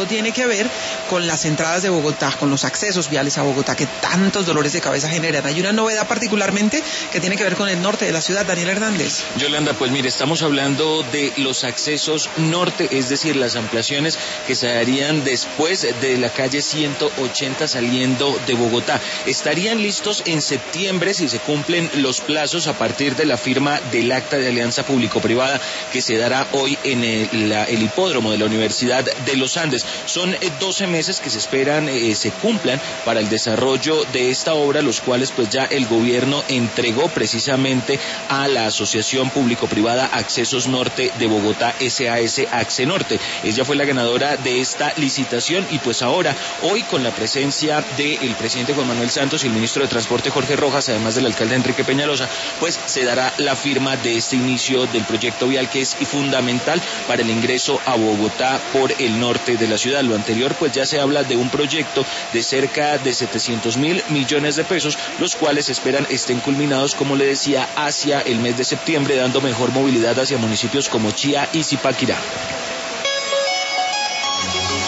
todo tiene que ver con las entradas de Bogotá, con los accesos viales a Bogotá, que tantos dolores de cabeza generan. Hay una novedad particularmente que tiene que ver con el norte de la ciudad. Daniel Hernández. Yolanda, pues mire, estamos hablando de los accesos norte, es decir, las ampliaciones que se harían después de la calle 180 saliendo de Bogotá. Estarían listos en septiembre si se cumplen los plazos a partir de la firma del acta de alianza público-privada que se dará hoy en el hipódromo de la Universidad de los Andes. Son 12 meses que se esperan se cumplan para el desarrollo de esta obra, los cuales pues ya el gobierno entregó precisamente a la Asociación Público-Privada Accesos Norte de Bogotá, SAS Acce Norte. Ella fue la ganadora de esta licitación y pues ahora, hoy con la presencia del presidente Juan Manuel Santos y el ministro de Transporte Jorge Rojas, además del alcalde Enrique Peñalosa, pues se dará la firma de este inicio del proyecto vial que es fundamental para el ingreso a Bogotá por el norte de la ciudad. Lo anterior pues ya se habla de un proyecto de cerca de 700.000 millones de pesos, los cuales esperan estén culminados, como le decía, hacia el mes de septiembre, dando mejor movilidad hacia municipios como Chía y Zipaquirá.